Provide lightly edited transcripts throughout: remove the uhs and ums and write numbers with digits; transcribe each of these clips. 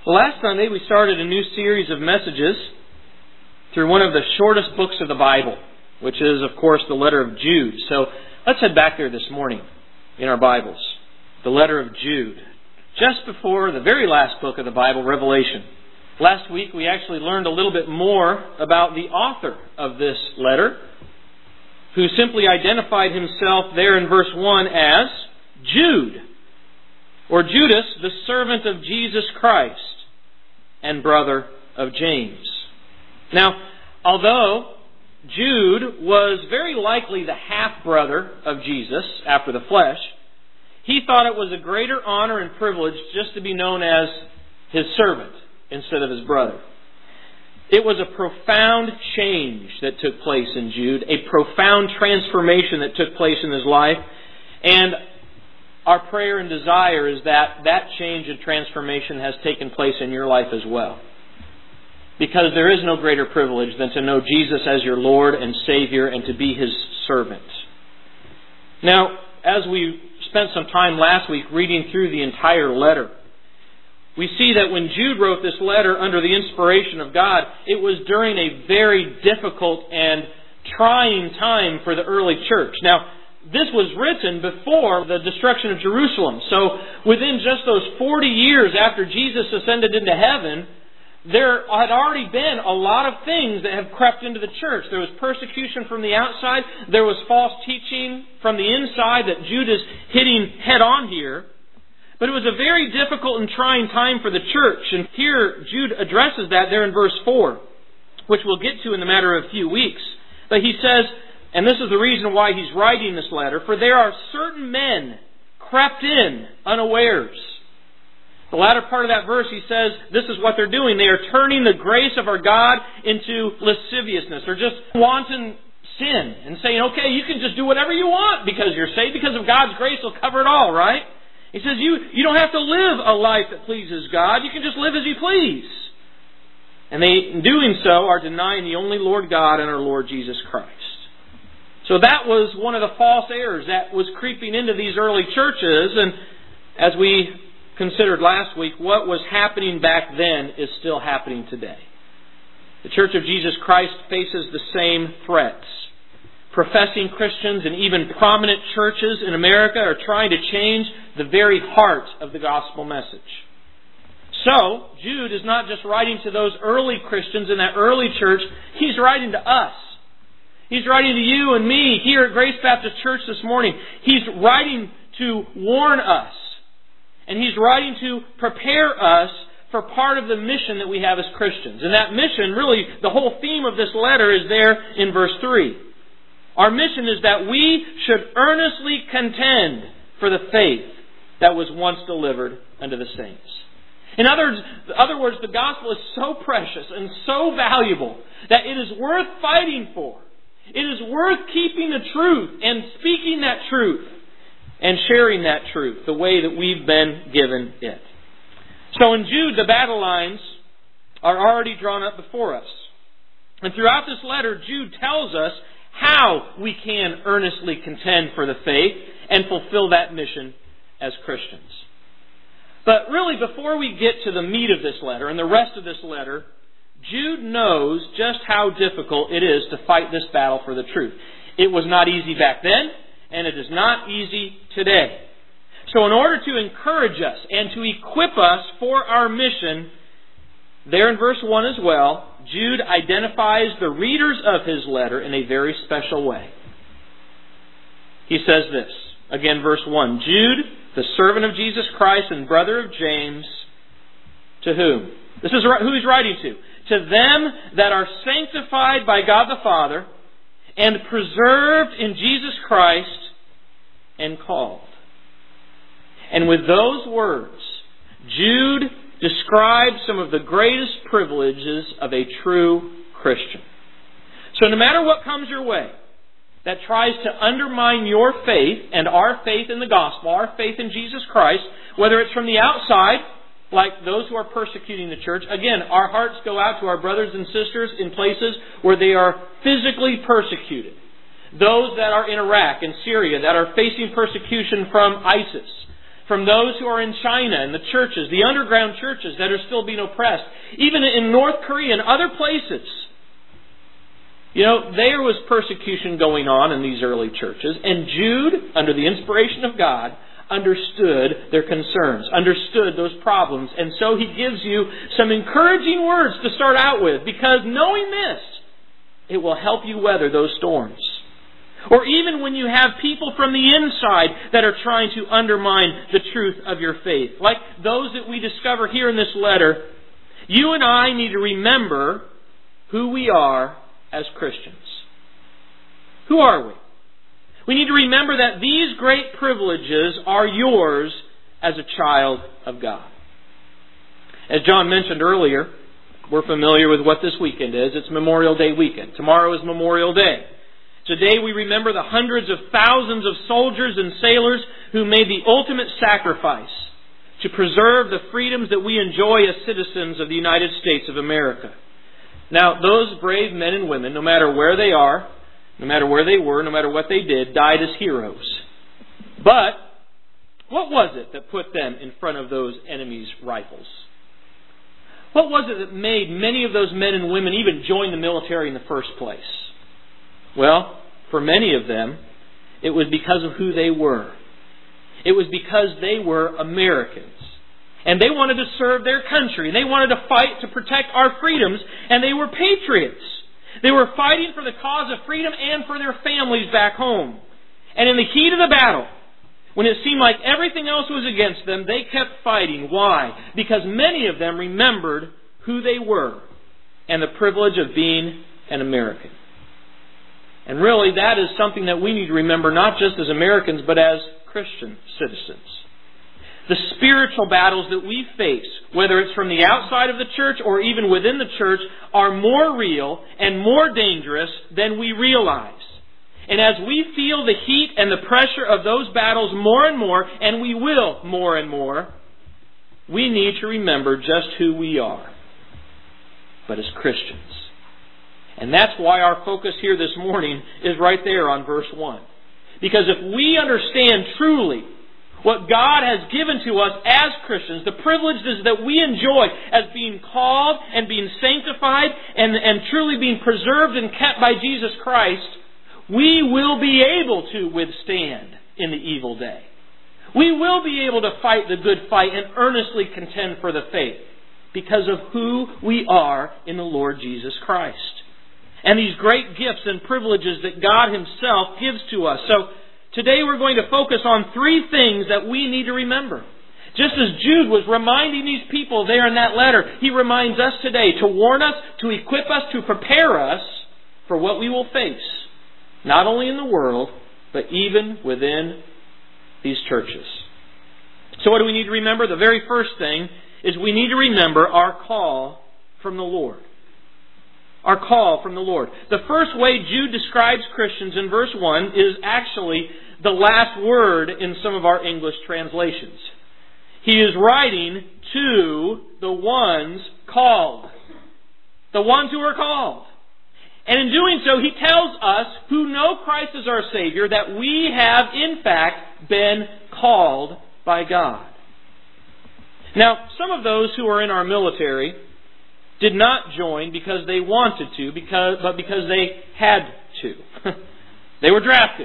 Well, last Sunday we started a new series of messages through one of the shortest books of the Bible, which is, of course, the letter of Jude. So let's head back there this morning in our Bibles. The letter of Jude. Just before the very last book of the Bible, Revelation. Last week we actually learned a little bit more about the author of this letter, who simply identified himself there in verse 1 as Jude, or Judas, the servant of Jesus Christ and brother of James. Now, although Jude was very likely the half-brother of Jesus after the flesh, he thought it was a greater honor and privilege just to be known as his servant instead of his brother. It was a profound change that took place in Jude, a profound transformation that took place in his life, and our prayer and desire is that that change and transformation has taken place in your life as well. Because there is no greater privilege than to know Jesus as your Lord and Savior and to be His servant. Now, as we spent some time last week reading through the entire letter, we see that when Jude wrote this letter under the inspiration of God, it was during a very difficult and trying time for the early church. Now, this was written before the destruction of Jerusalem. So within just those 40 years after Jesus ascended into heaven, there had already been a lot of things that have crept into the church. There was persecution from the outside. There was false teaching from the inside that Jude is hitting head on here. But it was a very difficult and trying time for the church. And here Jude addresses that there in verse 4, which we'll get to in the matter of a few weeks. But he says, and this is the reason why he's writing this letter, for there are certain men crept in unawares. The latter part of that verse, he says, this is what they're doing. They are turning the grace of our God into lasciviousness, or just wanton sin, and saying, okay, you can just do whatever you want because you're saved, because of God's grace will cover it all, right? He says, you don't have to live a life that pleases God. You can just live as you please. And they, in doing so, are denying the only Lord God and our Lord Jesus Christ. So that was one of the false errors that was creeping into these early churches. And as we considered last week, what was happening back then is still happening today. The Church of Jesus Christ faces the same threats. Professing Christians and even prominent churches in America are trying to change the very heart of the gospel message. So, Jude is not just writing to those early Christians in that early church, he's writing to us. He's writing to you and me here at Grace Baptist Church this morning. He's writing to warn us. And he's writing to prepare us for part of the mission that we have as Christians. And that mission, really, the whole theme of this letter is there in verse 3. Our mission is that we should earnestly contend for the faith that was once delivered unto the saints. In other words, the gospel is so precious and so valuable that it is worth fighting for. It is worth keeping the truth and speaking that truth and sharing that truth the way that we've been given it. So in Jude, the battle lines are already drawn up before us. And throughout this letter, Jude tells us how we can earnestly contend for the faith and fulfill that mission as Christians. But really, before we get to the meat of this letter and the rest of this letter, Jude knows just how difficult it is to fight this battle for the truth. It was not easy back then, and it is not easy today. So in order to encourage us and to equip us for our mission, there in verse 1 as well, Jude identifies the readers of his letter in a very special way. He says this, again verse 1, Jude, the servant of Jesus Christ and brother of James, to whom? This is who he's writing to. To them that are sanctified by God the Father and preserved in Jesus Christ and called. And with those words, Jude describes some of the greatest privileges of a true Christian. So no matter what comes your way that tries to undermine your faith and our faith in the gospel, our faith in Jesus Christ, whether it's from the outside, like those who are persecuting the church. Again, our hearts go out to our brothers and sisters in places where they are physically persecuted. Those that are in Iraq and Syria that are facing persecution from ISIS. from those who are in China and the churches, the underground churches that are still being oppressed, even in North Korea and other places. There was persecution going on in these early churches, and Jude, under the inspiration of God, understood their concerns, understood those problems, and so he gives you some encouraging words to start out with, because knowing this, it will help you weather those storms. Or even when you have people from the inside that are trying to undermine the truth of your faith, like those that we discover here in this letter, you and I need to remember who we are as Christians. Who are we? We need to remember that these great privileges are yours as a child of God. As John mentioned earlier, we're familiar with what this weekend is. It's Memorial Day weekend. Tomorrow is Memorial Day. Today we remember the hundreds of thousands of soldiers and sailors who made the ultimate sacrifice to preserve the freedoms that we enjoy as citizens of the United States of America. Now, those brave men and women, no matter where they are, no matter where they were, no matter what they did, died as heroes. But what was it that put them in front of those enemy's rifles? What was it that made many of those men and women even join the military in the first place? Well, for many of them, it was because of who they were. It was because they were Americans. And they wanted to serve their country. They wanted to fight to protect our freedoms. And they were patriots. They were fighting for the cause of freedom and for their families back home. And in the heat of the battle, when it seemed like everything else was against them, they kept fighting. Why? Because many of them remembered who they were and the privilege of being an American. And really, that is something that we need to remember not just as Americans, but as Christian citizens. The spiritual battles that we face, whether it's from the outside of the church or even within the church, are more real and more dangerous than we realize. And as we feel the heat and the pressure of those battles more and more, and we will more and more, we need to remember just who we are, but as Christians. And that's why our focus here this morning is right there on verse 1. Because if we understand truly what God has given to us as Christians, the privileges that we enjoy as being called and being sanctified and truly being preserved and kept by Jesus Christ, we will be able to withstand in the evil day. We will be able to fight the good fight and earnestly contend for the faith because of who we are in the Lord Jesus Christ. And these great gifts and privileges that God Himself gives to us. So today we're going to focus on three things that we need to remember. Just as Jude was reminding these people there in that letter, he reminds us today to warn us, to equip us, to prepare us for what we will face. Not only in the world, but even within these churches. So what do we need to remember? The very first thing is we need to remember our call from the Lord. Our call from the Lord. The first way Jude describes Christians in verse 1 is actually the last word in some of our English translations. He is writing to the ones called. The ones who are called. And in doing so, he tells us who know Christ as our Savior that we have in fact been called by God. Now, some of those who are in our military did not join because they wanted to, but because they had to. They were drafted.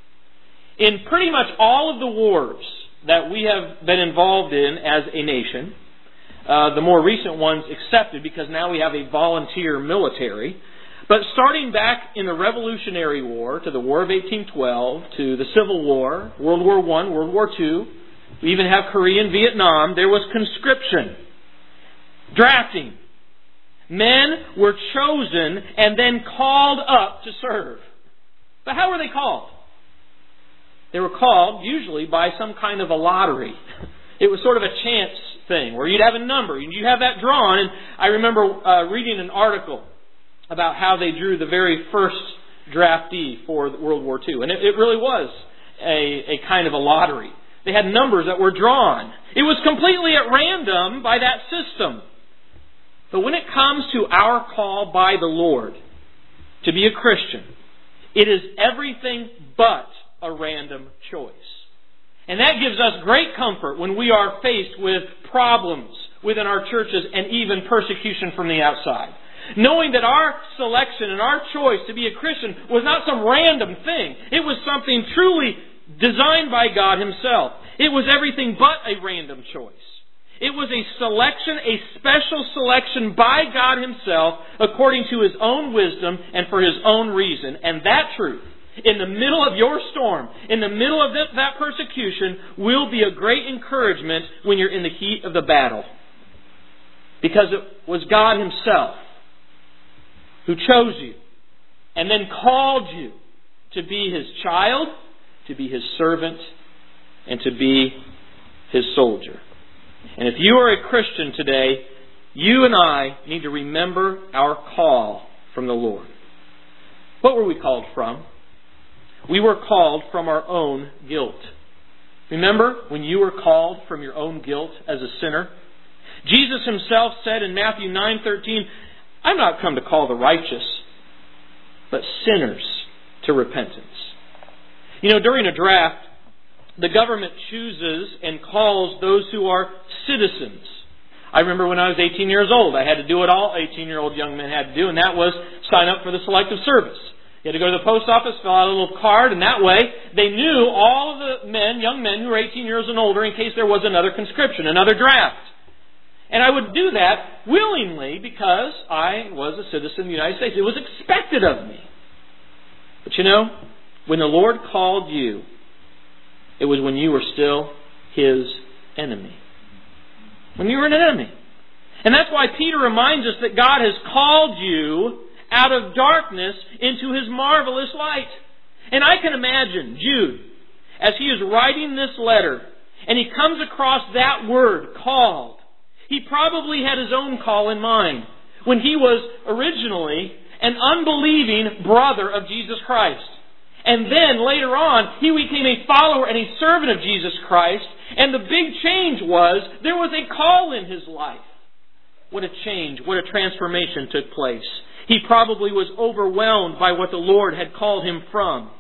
In pretty much all of the wars that we have been involved in as a nation, the more recent ones excepted because now we have a volunteer military, but starting back in the Revolutionary War, to the War of 1812, to the Civil War, World War I, World War II, we even have Korea and Vietnam, there was conscription, drafting. Men were chosen and then called up to serve. But how were they called? They were called usually by some kind of a lottery. It was sort of a chance thing where you'd have a number and you have that drawn. And I remember reading an article about how they drew the very first draftee for World War II. And it really was a kind of a lottery. They had numbers that were drawn. It was completely at random by that system. But when it comes to our call by the Lord to be a Christian, it is everything but a random choice. And that gives us great comfort when we are faced with problems within our churches and even persecution from the outside. Knowing that our selection and our choice to be a Christian was not some random thing. It was something truly designed by God Himself. It was everything but a random choice. It was a selection, a special selection by God Himself according to His own wisdom and for His own reason. And that truth, in the middle of your storm, in the middle of that persecution, will be a great encouragement when you're in the heat of the battle. Because it was God Himself who chose you and then called you to be His child, to be His servant, and to be His soldier. And if you are a Christian today, you and I need to remember our call from the Lord. What were we called from? We were called from our own guilt. Remember when you were called from your own guilt as a sinner? Jesus Himself said in Matthew 9:13, "I'm not come to call the righteous, but sinners to repentance." You know, during a draft, the government chooses and calls those who are citizens. I remember when I was 18 years old, I had to do what all 18-year-old young men had to do, and that was sign up for the selective service. You had to go to the post office, fill out a little card, and that way they knew all of the young men who were 18 years and older in case there was another conscription, another draft. And I would do that willingly because I was a citizen of the United States. It was expected of me. But you know, when the Lord called you, it was when you were still His enemy. When you were an enemy. And that's why Peter reminds us that God has called you out of darkness into His marvelous light. And I can imagine Jude, as he is writing this letter, and he comes across that word, called. He probably had his own call in mind when he was originally an unbelieving brother of Jesus Christ. And then later on, he became a follower and a servant of Jesus Christ. And the big change was, there was a call in his life. What a change, what a transformation took place. He probably was overwhelmed by what the Lord had called him from.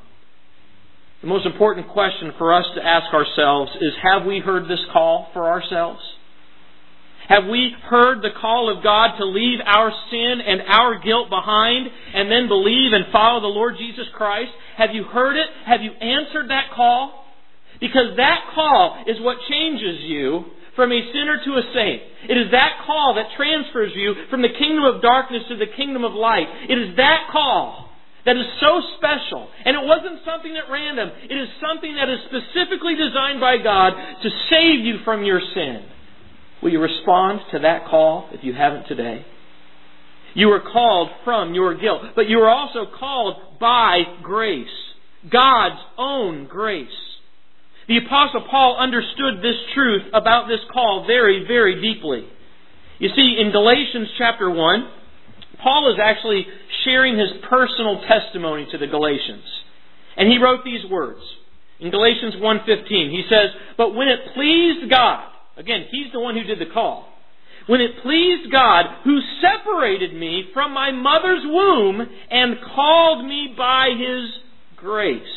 The most important question for us to ask ourselves is, have we heard this call for ourselves? Have we heard the call of God to leave our sin and our guilt behind and then believe and follow the Lord Jesus Christ? Have you heard it? Have you answered that call? Because that call is what changes you from a sinner to a saint. It is that call that transfers you from the kingdom of darkness to the kingdom of light. It is that call that is so special. And it wasn't something at random. It is something that is specifically designed by God to save you from your sin. Will you respond to that call if you haven't today? You were called from your guilt, but you were also called by grace. God's own grace. The Apostle Paul understood this truth about this call very, very deeply. You see, in Galatians chapter 1, Paul is actually sharing his personal testimony to the Galatians. And he wrote these words. In Galatians 1:15, he says, "But when it pleased God," again, he's the one who did the call. "When it pleased God, who separated me from my mother's womb and called me by His grace."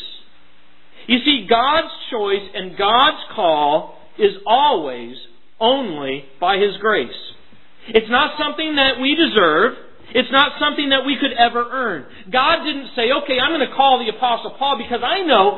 You see, God's choice and God's call is always only by His grace. It's not something that we deserve. It's not something that we could ever earn. God didn't say, okay, I'm going to call the Apostle Paul because I know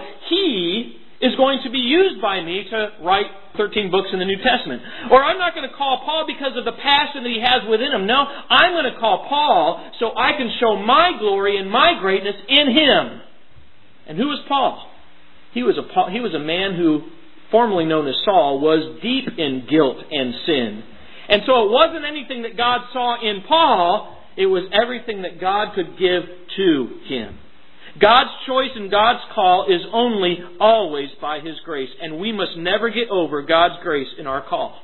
he is going to be used by me to write 13 books in the New Testament. Or I'm not going to call Paul because of the passion that he has within him. No, I'm going to call Paul so I can show my glory and my greatness in him. And who was Paul? He was a man who, formerly known as Saul, was deep in guilt and sin. And so it wasn't anything that God saw in Paul. It was everything that God could give to him. God's choice and God's call is only always by His grace. And we must never get over God's grace in our call.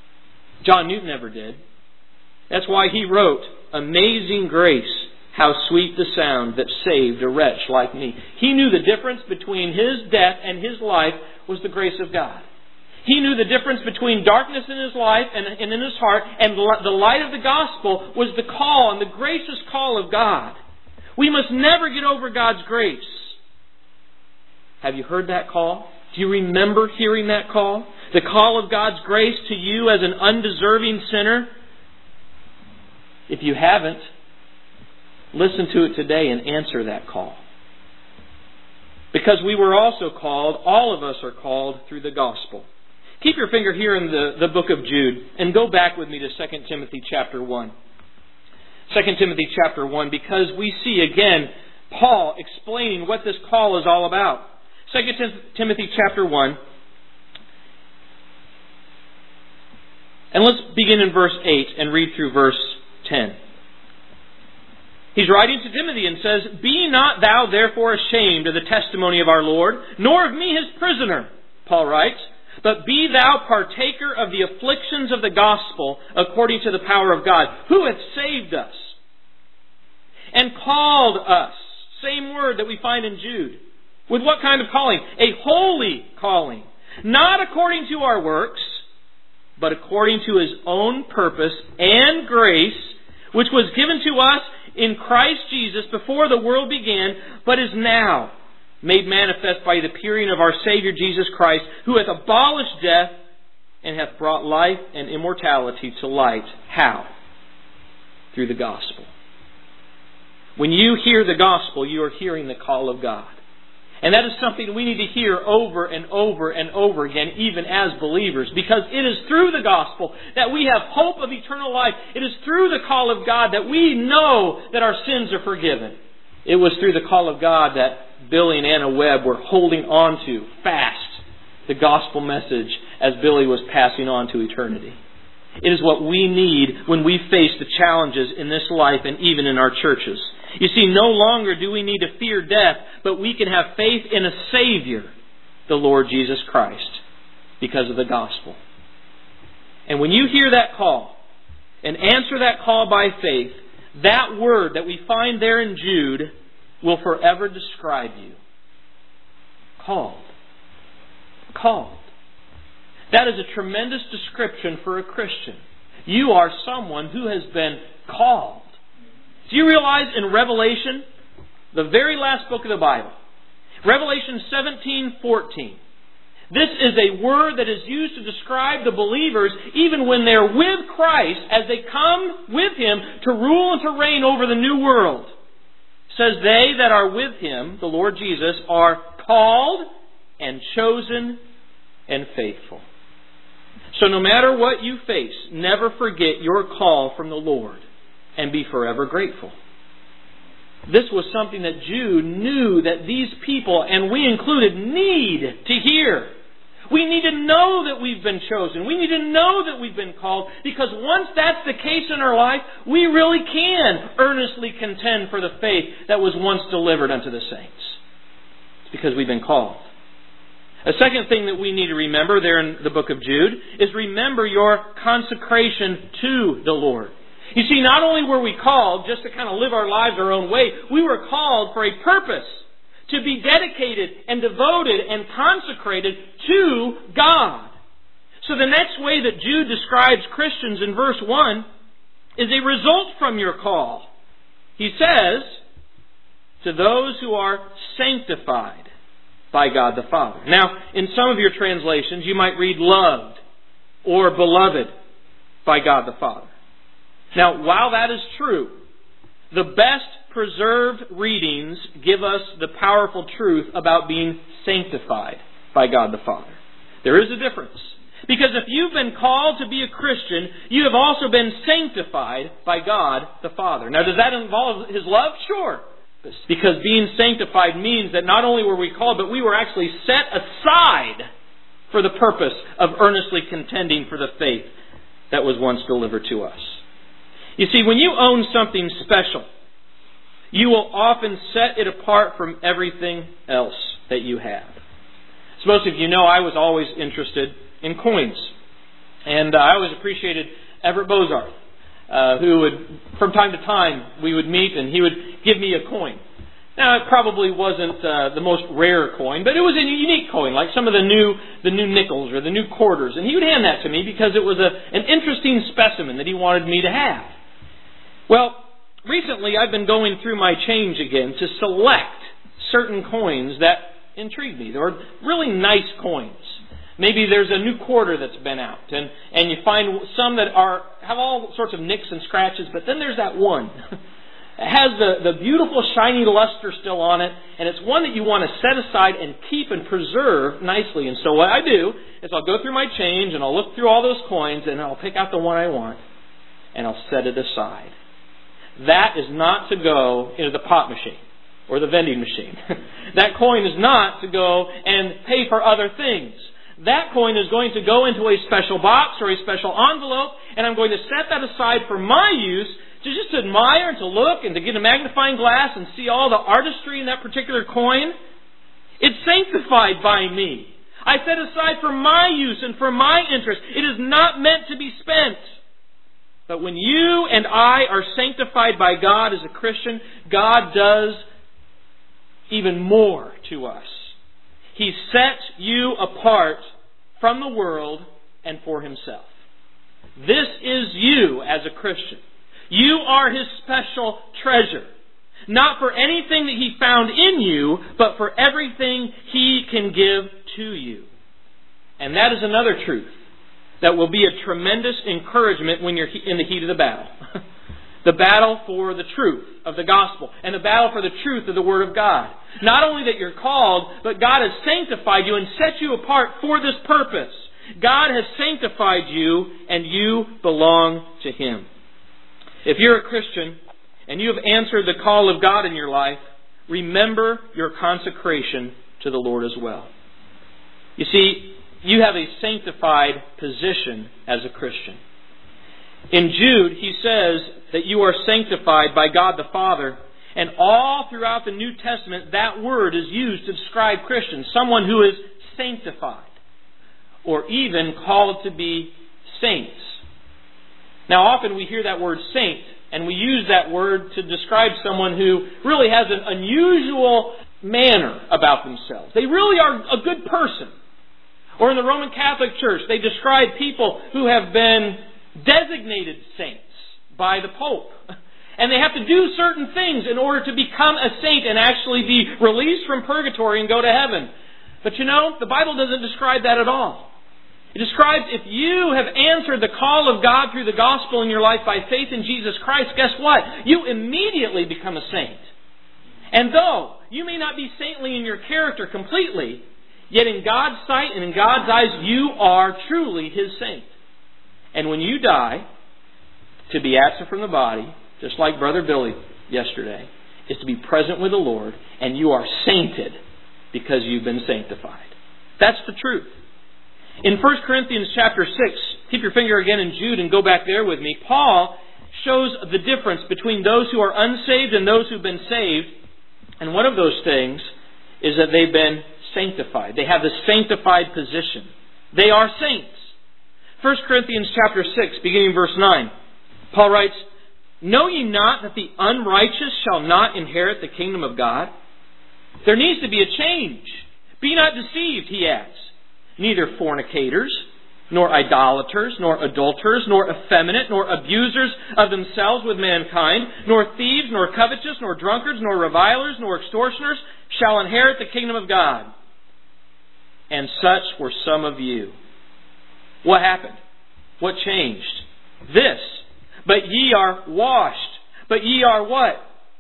John Newton never did. That's why he wrote, "Amazing grace, how sweet the sound that saved a wretch like me." He knew the difference between his death and his life was the grace of God. He knew the difference between darkness in his life and in his heart, and the light of the gospel was the call and the gracious call of God. We must never get over God's grace. Have you heard that call Do you remember hearing that call? The call of God's grace to you as an undeserving sinner? If you haven't, listen to it today and answer that call. Because we were also called, all of us are called through the gospel. Keep your finger here in the book of Jude and go back with me to 2 Timothy chapter 1. 2 Timothy chapter 1, because we see again Paul explaining what this call is all about. 2 Timothy chapter 1. And let's begin in verse 8 and read through verse 10. He's writing to Timothy and says, "Be not thou therefore ashamed of the testimony of our Lord, nor of me his prisoner," Paul writes, "but be thou partaker of the afflictions of the gospel according to the power of God, who hath saved us and called us." Same word that we find in Jude. With what kind of calling? A holy calling. Not according to our works, but according to His own purpose and grace, which was given to us in Christ Jesus before the world began, but is now made manifest by the appearing of our Savior Jesus Christ, who hath abolished death and hath brought life and immortality to light. How? Through the gospel. When you hear the gospel, you are hearing the call of God. And that is something we need to hear over and over and over again, even as believers. Because it is through the gospel that we have hope of eternal life. It is through the call of God that we know that our sins are forgiven. It was through the call of God that Billy and Anna Webb were holding on to fast the gospel message as Billy was passing on to eternity. It is what we need when we face the challenges in this life and even in our churches. You see, no longer do we need to fear death, but we can have faith in a Savior, the Lord Jesus Christ, because of the gospel. And when you hear that call and answer that call by faith, that word that we find there in Jude will forever describe you. Called. Called. That is a tremendous description for a Christian. You are someone who has been called. Do you realize in Revelation, the very last book of the Bible, Revelation 17:14, this is a word that is used to describe the believers even when they're with Christ as they come with Him to rule and to reign over the new world. It says, "They that are with Him," the Lord Jesus, "are called and chosen and faithful." So no matter what you face, never forget your call from the Lord and be forever grateful. This was something that Jude knew that these people, and we included, need to hear. We need to know that we've been chosen. We need to know that we've been called, because once that's the case in our life, we really can earnestly contend for the faith that was once delivered unto the saints. It's because we've been called. A second thing that we need to remember there in the book of Jude is remember your consecration to the Lord. You see, not only were we called just to kind of live our lives our own way, we were called for a purpose, to be dedicated and devoted and consecrated to God. So the next way that Jude describes Christians in verse 1 is a result from your call. He says, "To those who are sanctified by God the Father." Now, in some of your translations, you might read "loved" or "beloved by God the Father." Now, while that is true, the best preserved readings give us the powerful truth about being sanctified by God the Father. There is a difference. Because if you've been called to be a Christian, you have also been sanctified by God the Father. Now, does that involve His love? Sure. Because being sanctified means that not only were we called, but we were actually set aside for the purpose of earnestly contending for the faith that was once delivered to us. You see, when you own something special, you will often set it apart from everything else that you have. As most of you know, I was always interested in coins. And I always appreciated Everett Bozarth, who would, from time to time, we would meet and he would give me a coin. Now, it probably wasn't the most rare coin, but it was a unique coin, like some of the new nickels or the new quarters. And he would hand that to me because it was an interesting specimen that he wanted me to have. Well, recently I've been going through my change again to select certain coins that intrigue me. There are really nice coins. Maybe there's a new quarter that's been out, and you find some that have all sorts of nicks and scratches, but then there's that one. It has the beautiful shiny luster still on it, and it's one that you want to set aside and keep and preserve nicely. And so what I do is I'll go through my change, and I'll look through all those coins, and I'll pick out the one I want, and I'll set it aside. That is not to go into the pot machine or the vending machine. That coin is not to go and pay for other things. That coin is going to go into a special box or a special envelope, and I'm going to set that aside for my use, to just admire and to look and to get a magnifying glass and see all the artistry in that particular coin. It's sanctified by me. I set aside for my use and for my interest. It is not meant to be spent. But when you and I are sanctified by God as a Christian, God does even more to us. He sets you apart from the world and for Himself. This is you as a Christian. You are His special treasure. Not for anything that He found in you, but for everything He can give to you. And that is another truth that will be a tremendous encouragement when you're in the heat of the battle. The battle for the truth of the gospel and the battle for the truth of the Word of God. Not only that you're called, but God has sanctified you and set you apart for this purpose. God has sanctified you and you belong to Him. If you're a Christian and you have answered the call of God in your life, remember your consecration to the Lord as well. You see, you have a sanctified position as a Christian. In Jude, he says that you are sanctified by God the Father, and all throughout the New Testament, that word is used to describe Christians, someone who is sanctified, or even called to be saints. Now, often we hear that word saint, and we use that word to describe someone who really has an unusual manner about themselves. They really are a good person. Or in the Roman Catholic Church, they describe people who have been designated saints by the Pope. And they have to do certain things in order to become a saint and actually be released from purgatory and go to heaven. But you know, the Bible doesn't describe that at all. It describes if you have answered the call of God through the gospel in your life by faith in Jesus Christ, guess what? You immediately become a saint. And though you may not be saintly in your character completely, yet in God's sight and in God's eyes, you are truly His saint. And when you die, to be absent from the body, just like Brother Billy yesterday, is to be present with the Lord, and you are sainted because you've been sanctified. That's the truth. In 1 Corinthians chapter 6, keep your finger again in Jude and go back there with me, Paul shows the difference between those who are unsaved and those who've been saved. And one of those things is that they've been sanctified. They have the sanctified position. They are saints. 1 Corinthians chapter 6, beginning verse 9. Paul writes, "Know ye not that the unrighteous shall not inherit the kingdom of God?" There needs to be a change. "Be not deceived," he adds. "Neither fornicators, nor idolaters, nor adulterers, nor effeminate, nor abusers of themselves with mankind, nor thieves, nor covetous, nor drunkards, nor revilers, nor extortioners shall inherit the kingdom of God. And such were some of you." What happened? What changed? This. "But ye are washed." But ye are what?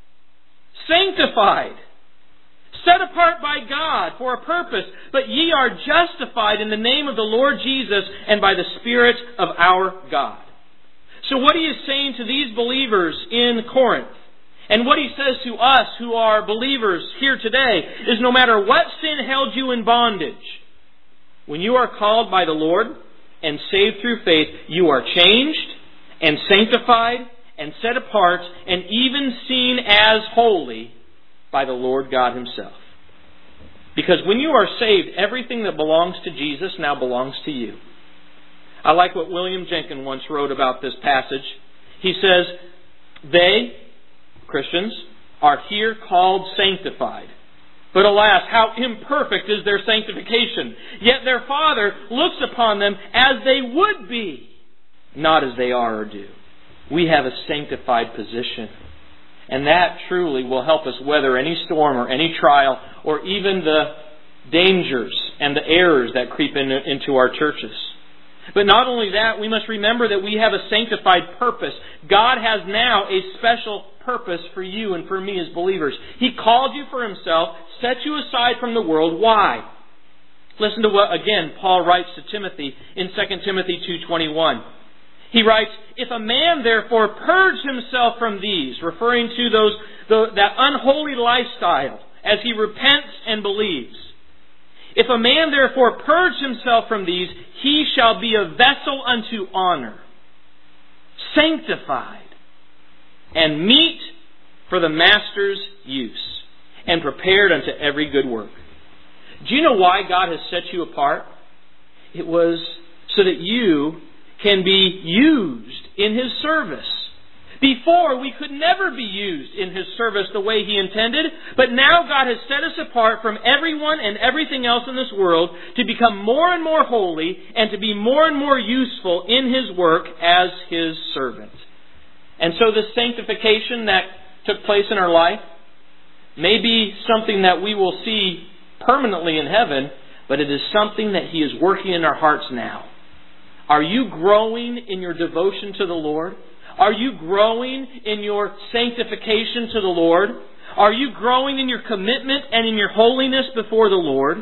Sanctified. Set apart by God for a purpose. "But ye are justified in the name of the Lord Jesus and by the Spirit of our God." So what he is saying to these believers in Corinth, and what he says to us who are believers here today, is no matter what sin held you in bondage, when you are called by the Lord and saved through faith, you are changed and sanctified and set apart and even seen as holy by the Lord God Himself. Because when you are saved, everything that belongs to Jesus now belongs to you. I like what William Jenkins once wrote about this passage. He says, "They, Christians, are here called sanctified. But alas, how imperfect is their sanctification. Yet their Father looks upon them as they would be, not as they are or do." We have a sanctified position. And that truly will help us weather any storm or any trial or even the dangers and the errors that creep into our churches. But not only that, we must remember that we have a sanctified purpose. God has now a special purpose for you and for me as believers. He called you for Himself, set you aside from the world. Why? Listen to what, again, Paul writes to Timothy in 2 Timothy 2:21. He writes, "If a man therefore purge himself from these," referring to that unholy lifestyle, "as he repents and believes. If a man therefore purge himself from these, he shall be a vessel unto honor, sanctified, and meet for the master's use, and prepared unto every good work." Do you know why God has set you apart? It was so that you can be used in His service. Before, we could never be used in His service the way He intended, but now God has set us apart from everyone and everything else in this world to become more and more holy and to be more and more useful in His work as His servant. And so this sanctification that took place in our life may be something that we will see permanently in heaven, but it is something that He is working in our hearts now. Are you growing in your devotion to the Lord? Are you growing in your sanctification to the Lord? Are you growing in your commitment and in your holiness before the Lord?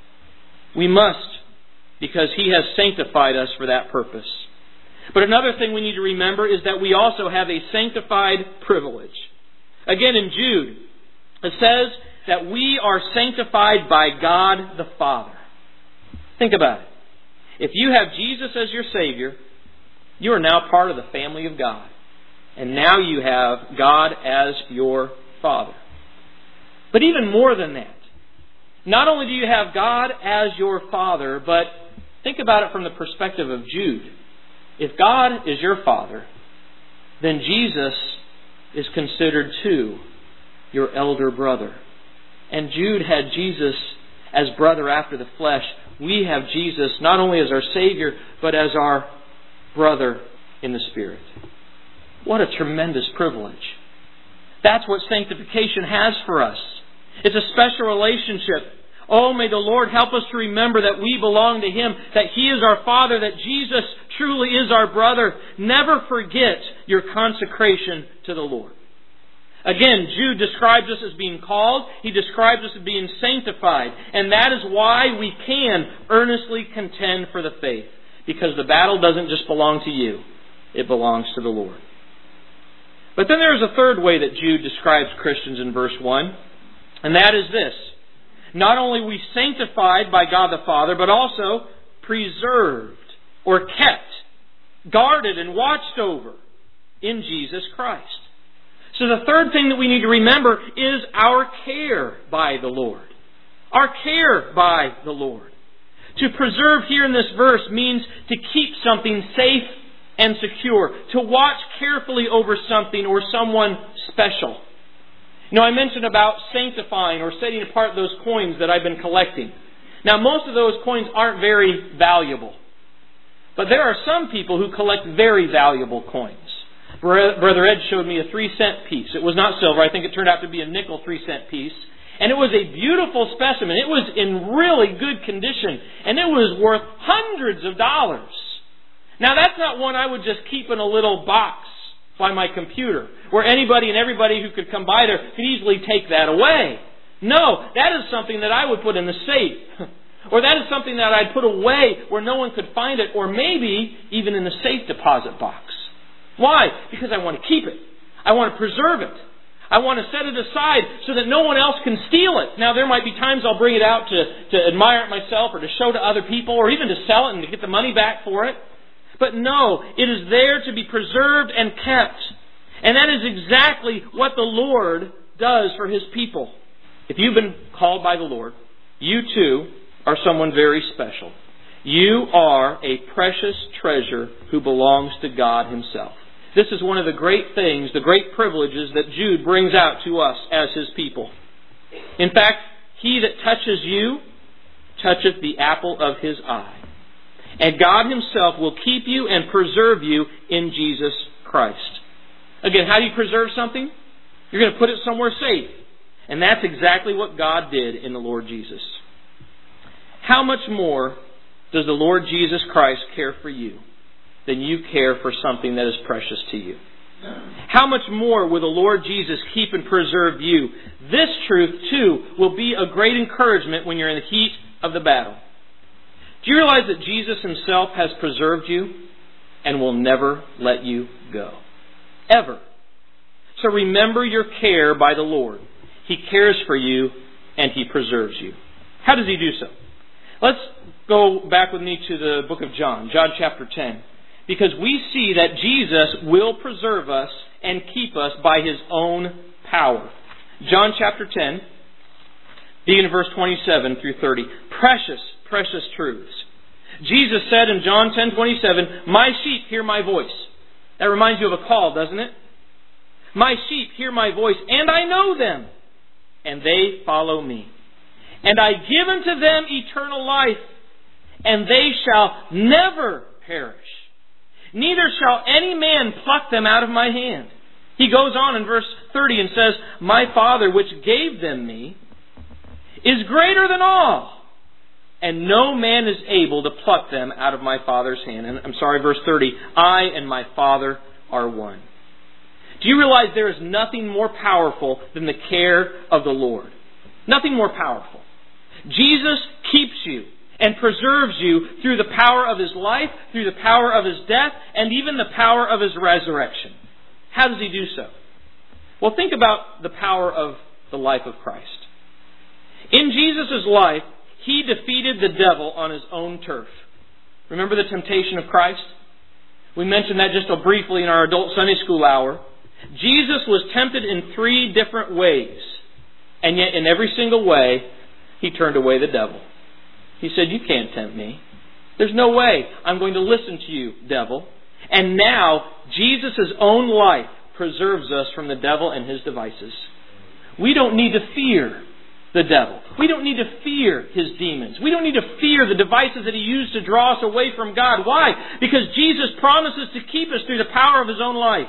We must, because He has sanctified us for that purpose. But another thing we need to remember is that we also have a sanctified privilege. Again, in Jude, it says that we are sanctified by God the Father. Think about it. If you have Jesus as your Savior, you are now part of the family of God. And now you have God as your Father. But even more than that, not only do you have God as your Father, but think about it from the perspective of Jude. If God is your Father, then Jesus is considered too your elder brother. And Jude had Jesus as brother after the flesh. We have Jesus not only as our Savior, but as our brother in the Spirit. What a tremendous privilege. That's what sanctification has for us. It's a special relationship. Oh, may the Lord help us to remember that we belong to Him, that He is our Father, that Jesus truly is our brother. Never forget your consecration to the Lord. Again, Jude describes us as being called. He describes us as being sanctified. And that is why we can earnestly contend for the faith. Because the battle doesn't just belong to you. It belongs to the Lord. But then there is a third way that Jude describes Christians in verse 1. And that is this. Not only are we sanctified by God the Father, but also preserved or kept, guarded and watched over in Jesus Christ. So the third thing that we need to remember is our care by the Lord. Our care by the Lord. To preserve here in this verse means to keep something safe and secure. To watch carefully over something or someone special. You know, I mentioned about sanctifying or setting apart those coins that I've been collecting. Now, most of those coins aren't very valuable. But there are some people who collect very valuable coins. Brother Ed showed me a 3-cent piece. It was not silver. I think it turned out to be a nickel 3-cent piece. And it was a beautiful specimen. It was in really good condition. And it was worth hundreds of dollars. Now, that's not one I would just keep in a little box by my computer, where anybody and everybody who could come by there could easily take that away. No, that is something that I would put in the safe. Or that is something that I'd put away where no one could find it, or maybe even in the safe deposit box. Why? Because I want to keep it. I want to preserve it. I want to set it aside so that no one else can steal it. Now, there might be times I'll bring it out to admire it myself or to show to other people or even to sell it and to get the money back for it. But no, it is there to be preserved and kept. And that is exactly what the Lord does for His people. If you've been called by the Lord, you too are someone very special. You are a precious treasure who belongs to God Himself. This is one of the great things, the great privileges that Jude brings out to us as His people. In fact, he that touches you toucheth the apple of His eye. And God Himself will keep you and preserve you in Jesus Christ. Again, how do you preserve something? You're going to put it somewhere safe. And that's exactly what God did in the Lord Jesus. how much more does the Lord Jesus Christ care for you than you care for something that is precious to you? How much more will the Lord Jesus keep and preserve you? This truth, too, will be a great encouragement when you're in the heat of the battle. Do you realize that Jesus Himself has preserved you and will never let you go? Ever. So remember your care by the Lord. He cares for you and He preserves you. How does He do so? Let's go back with me to the book of John, John chapter 10. Because we see that Jesus will preserve us and keep us by His own power. John chapter 10, beginning in verse 27 through 30. Precious, precious truths. Jesus said in John 10:27, "My sheep hear my voice." That reminds you of a call, doesn't it? "My sheep hear my voice, and I know them, and they follow me. And I give unto them eternal life, and they shall never perish. Neither shall any man pluck them out of my hand." He goes on in verse 30 and says, "My Father which gave them me is greater than all, and no man is able to pluck them out of my Father's hand." And verse 30, "I and my Father are one." Do you realize there is nothing more powerful than the care of the Lord? Nothing more powerful. Jesus keeps you and preserves you through the power of His life, through the power of His death, and even the power of His resurrection. How does He do so? Well, think about the power of the life of Christ. In Jesus' life, He defeated the devil on His own turf. Remember the temptation of Christ? We mentioned that just briefly in our adult Sunday school hour. Jesus was tempted in 3 different ways. And yet in every single way, He turned away the devil. He said, "You can't tempt me. There's no way I'm going to listen to you, devil." And now, Jesus' own life preserves us from the devil and his devices. We don't need to fear the devil. We don't need to fear his demons. We don't need to fear the devices that he used to draw us away from God. Why? Because Jesus promises to keep us through the power of His own life,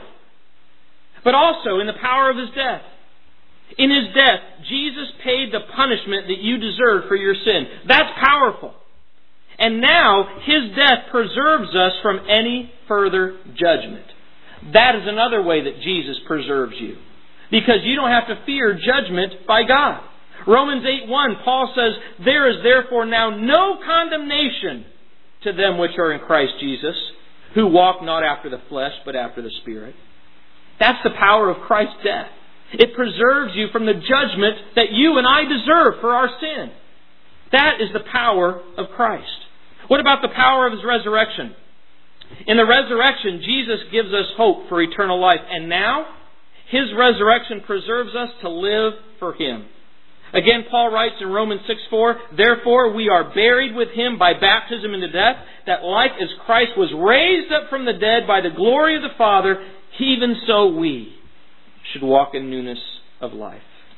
but also in the power of His death. In His death, Jesus paid the punishment that you deserved for your sin. That's powerful. And now, His death preserves us from any further judgment. That is another way that Jesus preserves you. Because you don't have to fear judgment by God. Romans 8:1, Paul says, "There is therefore now no condemnation to them which are in Christ Jesus, who walk not after the flesh, but after the Spirit." That's the power of Christ's death. It preserves you from the judgment that you and I deserve for our sin. That is the power of Christ. What about the power of His resurrection? In the resurrection, Jesus gives us hope for eternal life. And now, His resurrection preserves us to live for Him. Again, Paul writes in Romans 6:4, "Therefore we are buried with Him by baptism into death, that like as Christ was raised up from the dead by the glory of the Father, even so we should walk in newness of life."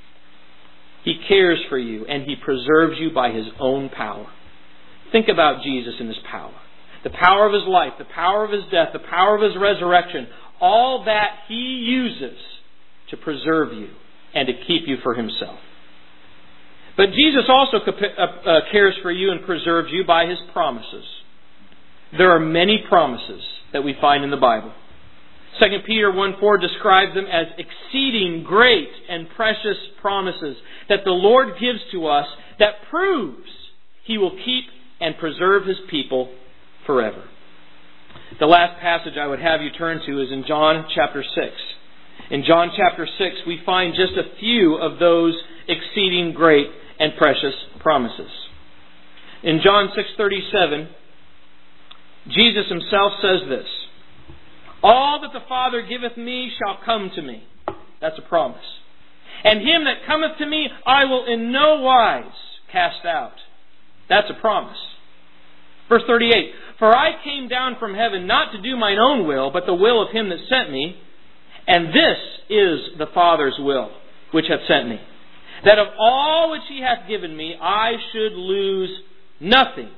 He cares for you and He preserves you by His own power. Think about Jesus and His power. The power of His life, the power of His death, the power of His resurrection. All that He uses to preserve you and to keep you for Himself. But Jesus also cares for you and preserves you by His promises. There are many promises that we find in the Bible. 2 Peter 1:4 describes them as exceeding great and precious promises that the Lord gives to us that proves He will keep and preserve His people forever. The last passage I would have you turn to is in John chapter 6. In John chapter 6, we find just a few of those exceeding great and precious promises. In John 6:37, Jesus Himself says this, "All that the Father giveth me shall come to me." That's a promise. "And him that cometh to me I will in no wise cast out." That's a promise. Verse 38, "For I came down from heaven not to do mine own will, but the will of Him that sent me. And this is the Father's will, which hath sent me, that of all which He hath given me, I should lose nothing,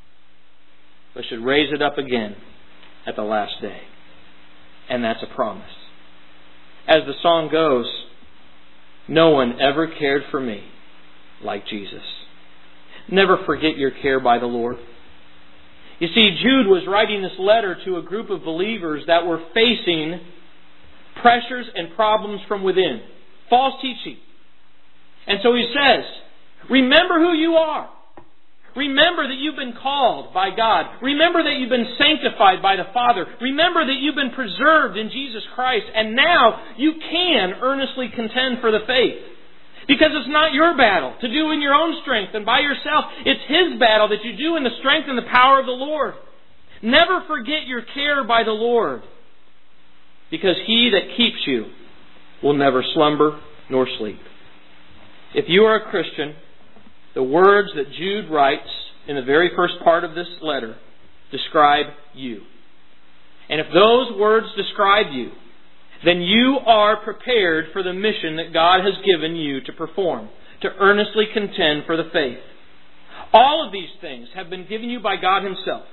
but should raise it up again at the last day." And that's a promise. As the song goes, no one ever cared for me like Jesus. never forget your care by the Lord. You see, Jude was writing this letter to a group of believers that were facing pressures and problems from within. False teaching. And so he says, remember who you are. Remember that you've been called by God. Remember that you've been sanctified by the Father. Remember that you've been preserved in Jesus Christ. And now you can earnestly contend for the faith. Because it's not your battle to do in your own strength and by yourself. It's His battle that you do in the strength and the power of the Lord. Never forget your care by the Lord. Because He that keeps you will never slumber nor sleep. If you are a Christian, the words that Jude writes in the very first part of this letter describe you. And if those words describe you, then you are prepared for the mission that God has given you to perform, to earnestly contend for the faith. All of these things have been given you by God Himself.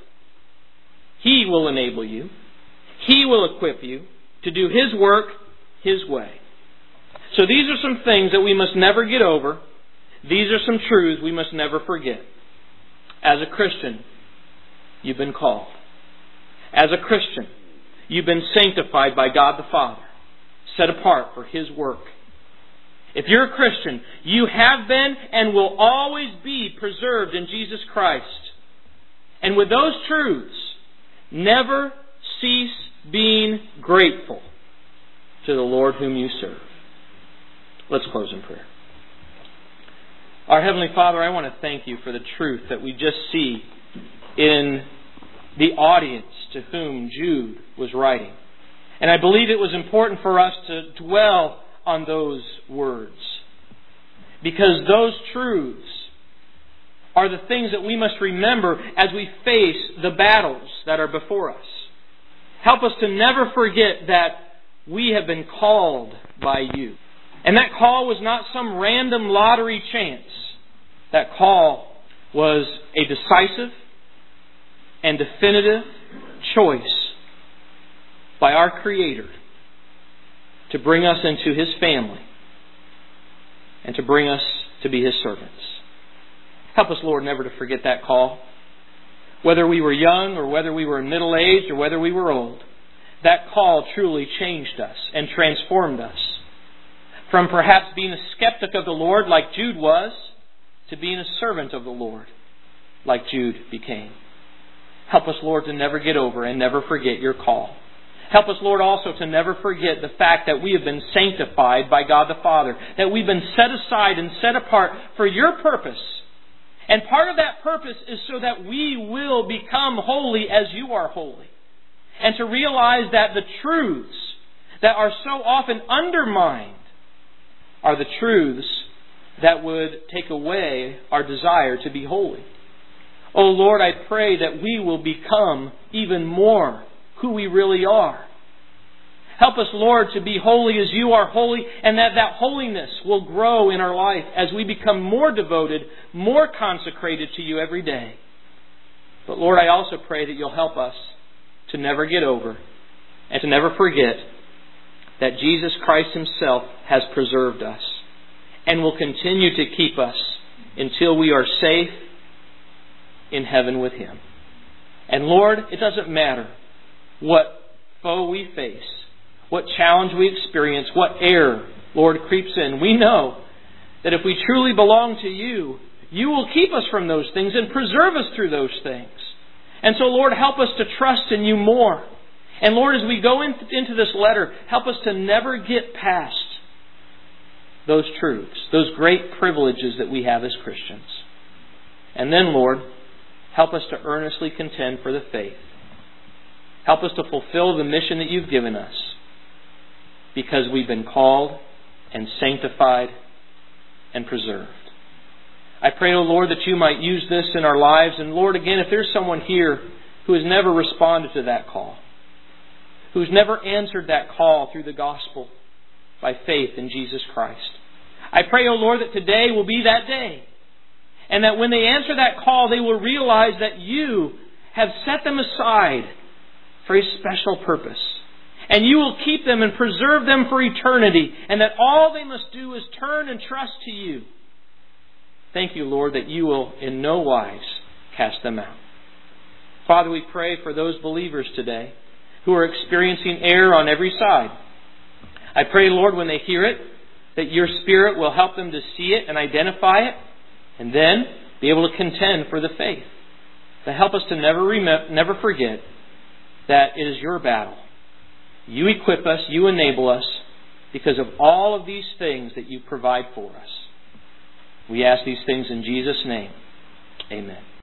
He will enable you. He will equip you to do His work His way. So these are some things that we must never get over. These are some truths we must never forget. As a Christian, you've been called. As a Christian, you've been sanctified by God the Father, set apart for His work. If you're a Christian, you have been and will always be preserved in Jesus Christ. And with those truths, never cease being grateful to the Lord whom you serve. Let's close in prayer. Our Heavenly Father, I want to thank You for the truth that we just see in the audience to whom Jude was writing. And I believe it was important for us to dwell on those words, because those truths are the things that we must remember as we face the battles that are before us. Help us to never forget that we have been called by You. And that call was not some random lottery chance. That call was a decisive and definitive choice by our Creator to bring us into His family and to bring us to be His servants. Help us, Lord, never to forget that call. Whether we were young or whether we were middle-aged or whether we were old, that call truly changed us and transformed us. From perhaps being a skeptic of the Lord like Jude was, to being a servant of the Lord like Jude became. Help us, Lord, to never get over and never forget Your call. Help us, Lord, also to never forget the fact that we have been sanctified by God the Father, that we've been set aside and set apart for Your purpose. And part of that purpose is so that we will become holy as You are holy. And to realize that the truths that are so often undermined are the truths that would take away our desire to be holy. Oh Lord, I pray that we will become even more who we really are. Help us, Lord, to be holy as You are holy, and that holiness will grow in our life as we become more devoted, more consecrated to You every day. But Lord, I also pray that You'll help us to never get over and to never forget that Jesus Christ Himself has preserved us and will continue to keep us until we are safe in heaven with Him. And Lord, it doesn't matter what foe we face, what challenge we experience, what error, Lord, creeps in. We know that if we truly belong to You, You will keep us from those things and preserve us through those things. And so, Lord, help us to trust in You more. And Lord, as we go into this letter, help us to never get past those truths, those great privileges that we have as Christians. And then, Lord, help us to earnestly contend for the faith. Help us to fulfill the mission that You've given us, because we've been called and sanctified and preserved. I pray, O Lord, that You might use this in our lives. And Lord, again, if there's someone here who has never responded to that call, who's never answered that call through the gospel by faith in Jesus Christ, I pray, O Lord, that today will be that day. And that when they answer that call, they will realize that You have set them aside for a special purpose. And You will keep them and preserve them for eternity. And that all they must do is turn and trust to You. Thank you, Lord, that you will in no wise cast them out. Father, we pray for those believers today who are experiencing error on every side. I pray, Lord, when they hear it, that your Spirit will help them to see it and identify it, and then be able to contend for the faith. To help us to never forget that it is your battle. You equip us, you enable us, because of all of these things that you provide for us. We ask these things in Jesus' name. Amen.